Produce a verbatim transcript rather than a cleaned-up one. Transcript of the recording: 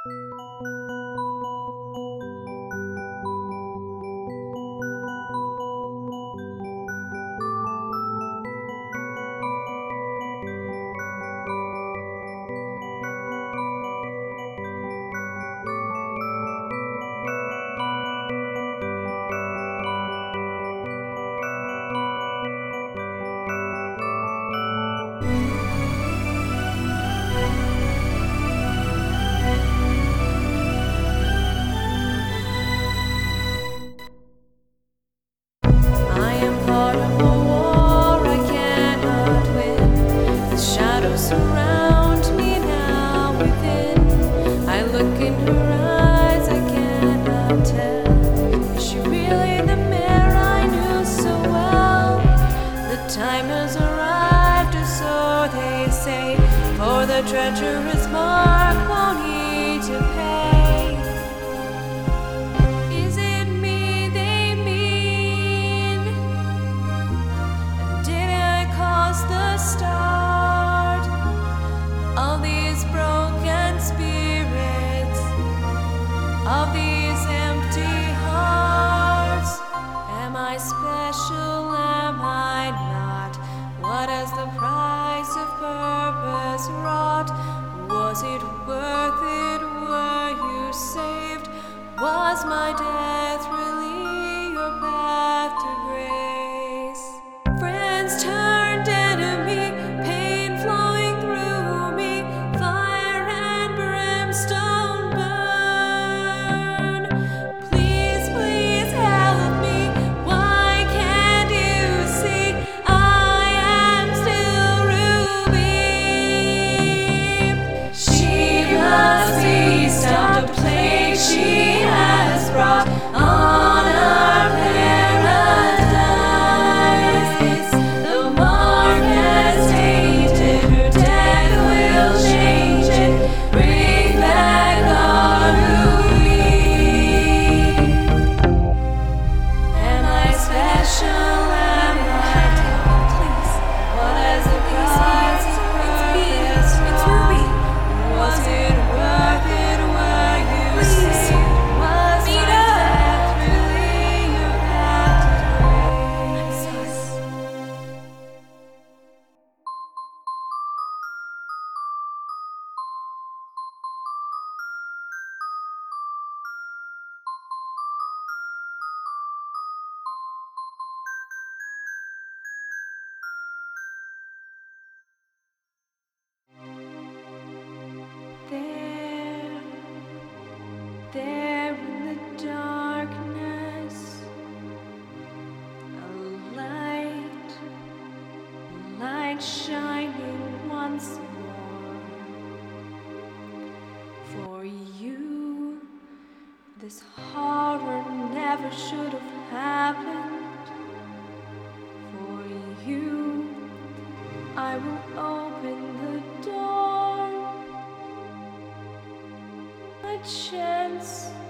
I am part of a war I cannot win. The shadows surround me now within. I look in her eyes, I cannot tell. Is she really the mare I knew so well? The time has arrived, or so they say, for the treacherous mark won't need to pay. Is it me they mean? Did I cause the start of these broken spirits, of these empty hearts? Am I special? Am I not? What has the price of purpose wrought? Was it worth it? Were you saved? Was my death really your path to grace? Friends turned enemy, pain flowing through me, fire and brimstone burn. Please, please help me. Why can't you see I am still Ruby? She must be stopped, a plague she has brought on our paradise. The mark has tainted her, death will change it, bring back our Ruby. Am I special? Am I not? Please. What has the price of purpose wrought? Was it worth it? Were you saved? Was my death really your path to grace? There, there in the darkness, a light, a light shining once more. For you, this horror never should have happened. For you, I will open the door. A chance